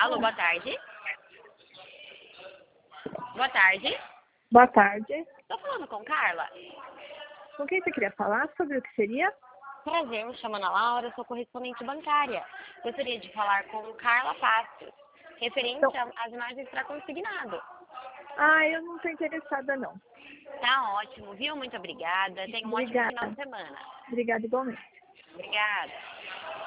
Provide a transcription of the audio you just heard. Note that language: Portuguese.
Alô, boa tarde. Boa tarde. Boa tarde. Tô falando com Carla. Com quem você queria falar? Sobre o que seria? Prazer, me chamo Ana Laura, sou correspondente bancária. Gostaria de falar com Carla Passos, referente às imagens para consignado. Eu não estou interessada, não. Tá ótimo, viu? Muito obrigada. Tenha um ótimo final de semana. Obrigada igualmente. Obrigada.